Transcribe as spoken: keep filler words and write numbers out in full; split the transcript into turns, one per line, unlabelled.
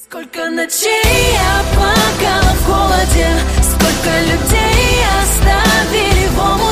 Сколько ночей я плакала в холоде, сколько людей оставили в омуте.